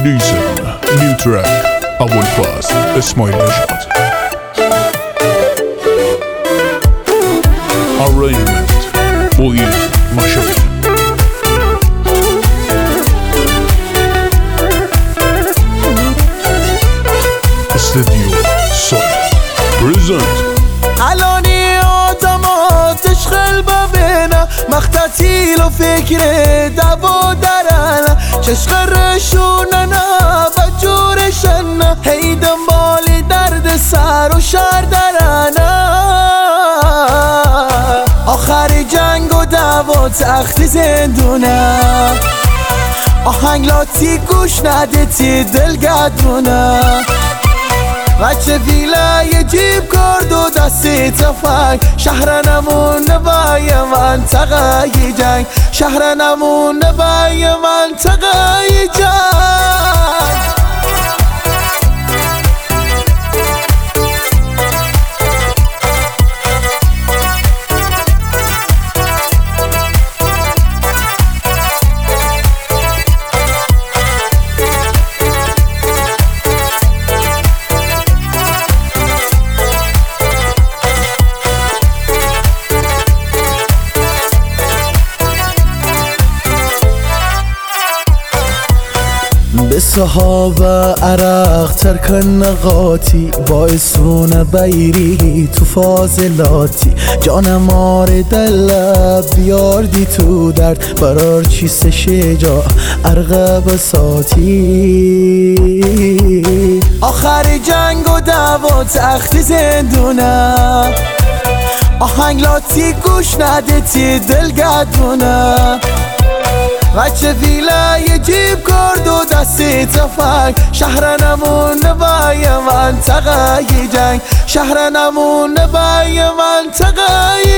Listen, new track أبوالفاز إسماعيل نجات. Arrangement بويز مشاوير. استديو صوت present. علانی آدما تشغل ببینه مختطیل و فکر دوا درنه چشق رشوننه بجورشنه هی دنبالی درد سر و شر درنه آخر جنگ و دوا تختی زندونه آهنگ لاتی گوش نده تی دل گدونه بچه ویلای جیب کرد و دستی تفنگ شهر نمونه بای منطقه جنگ شهر نمونه بای منطقه جنگ به صحابه عرق ترکن نقاطی باعثون بیری تو فاضلاتی جان مار دل بیاردی تو درد برار چیست شجا عرق بساتی آخر جنگ و دوا تختی زندونه آهنگ لاتی گوش نده تی دل گدونه بچه ویلای جیب کرد و دستی تفنگ شهر نمونه بای منطقه جنگ شهر نمونه بای منطقه